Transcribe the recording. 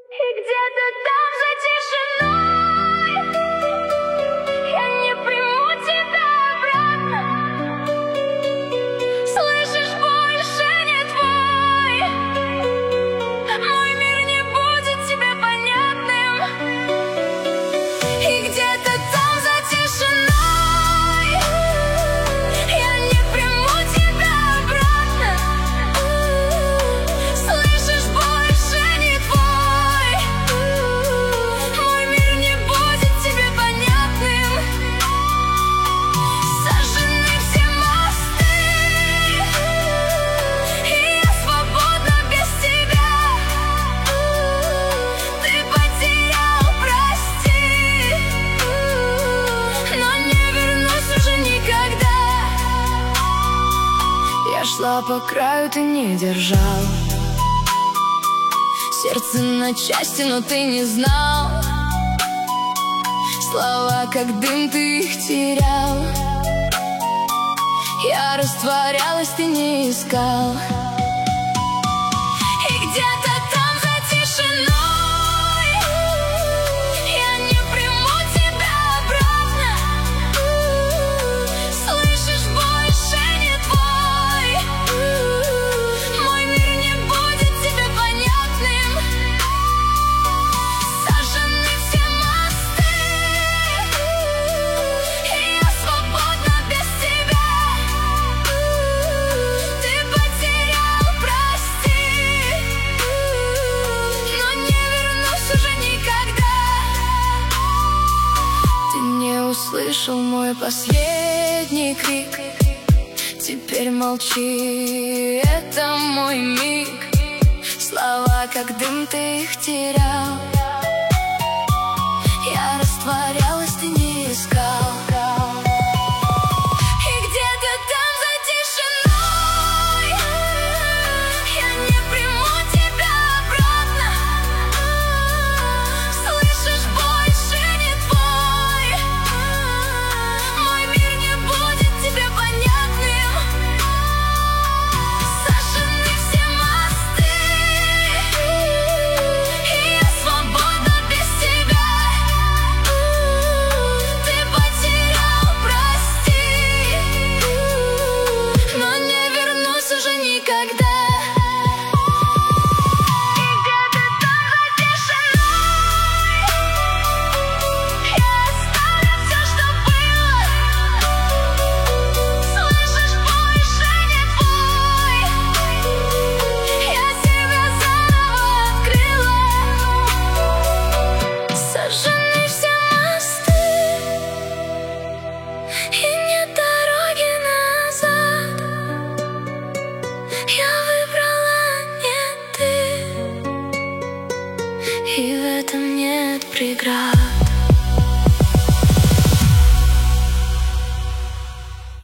И где-то там за тишиной я не приму тебя обратно. Слышишь, больше не твой. Мой мир не будет тебе понятным. И где-то там за тишиной я не приму тебя обратно. Слышишь, больше не твой. Мой мир не будет тебе понятным. Сожжены все мосты, и я свободна без тебя. Ты потерял, прости, но не вернусь уже никогда. Я шла по краю, ты не держал сердце на части, но ты не знал. Слова, как дым, ты их терял. Я растворялась, ты не искал. И где-то там за тишиной я не приму тебя обратно. Слышишь, больше не твой. Мой мир не будет тебе понятным. Сожжены все мосты, и я свободна без тебя. Ты потерял, прости, но не вернусь уже никогда. Ты не услышал мой последний крик. Теперь молчи, это мой миг. Слова, как дым, ты их терял. Я растворялась, ты не искал. И где-то там за тишиной я не приму тебя обратно. Слышишь, больше не твой. Мой мир не будет тебе понятным. Сожжены все мосты, и я свободна без тебя. Ты потерял, прости, но не вернусь уже никогда. И где-то там за тишиной я оставлю все, что было. Слышишь, больше не твой. Я себя заново открыла. Сожжены все мосты, и нет дороги назад. Я выбрала не ты, и в этом нет преград.